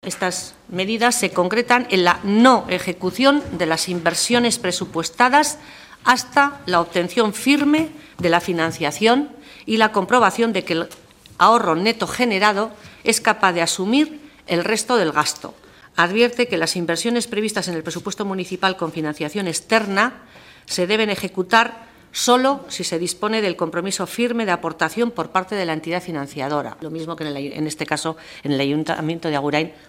Estas medidas se concretan en la no ejecución de las inversiones presupuestadas hasta la obtención firme de la financiación y la comprobación de que el ahorro neto generado es capaz de asumir el resto del gasto. Advierte que las inversiones previstas en el presupuesto municipal con financiación externa se deben ejecutar solo si se dispone del compromiso firme de aportación por parte de la entidad financiadora. Lo mismo que en este caso en el Ayuntamiento de Agurain